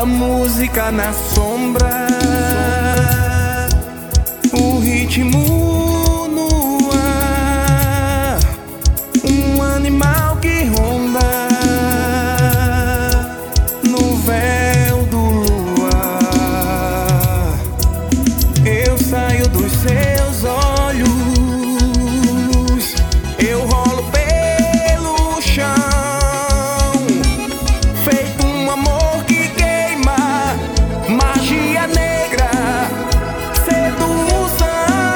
música na sombra, o ritmo no ar, um animal que ronda no véu do luar. Eu saio dos seus olhos, eu rolo pelo chão, feito um amor que queima, magia negra, sedução.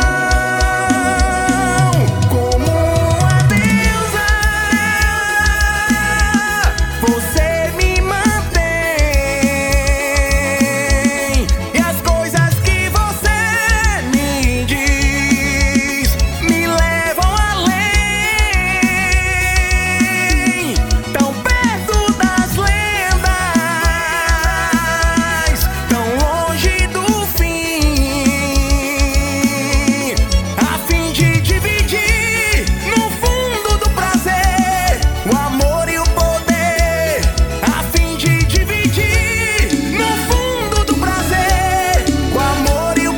Como a deusa, você me mantém, e as coisas que você me diz me levam além, tão perto das lendas, tão longe do fim, a fim de dividir no fundo do prazer o amor e o poder, a fim de dividir no fundo do prazer o amor e o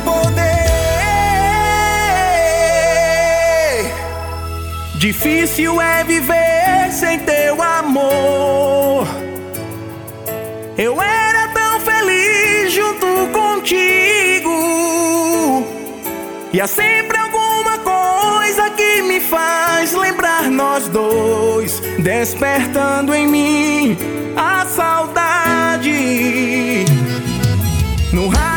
poder. Difícil é viver sem teu amor. Eu era tão feliz junto contigo, e há sempre alguma coisa que me faz lembrar nós dois, despertando em mim a saudade. No